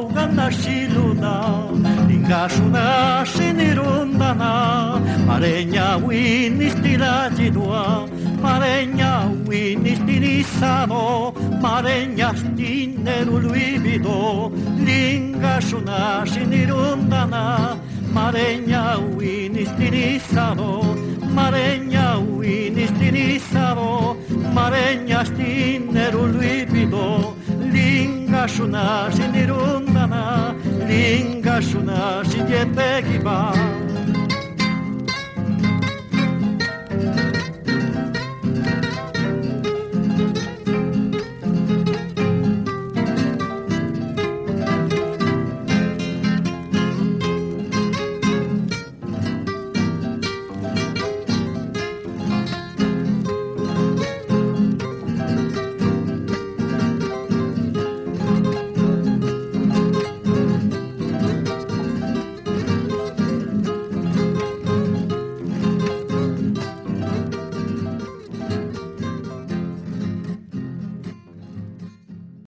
gana shiluna lingashuna shinirundana mareña winistila jidua mareña winistilizado mareña stineru luibido lingashuna shinirundana mareña winistilizado mareña winistilizado mareña stineru luibido lingashuna shinirundana lingashuna shijetegiba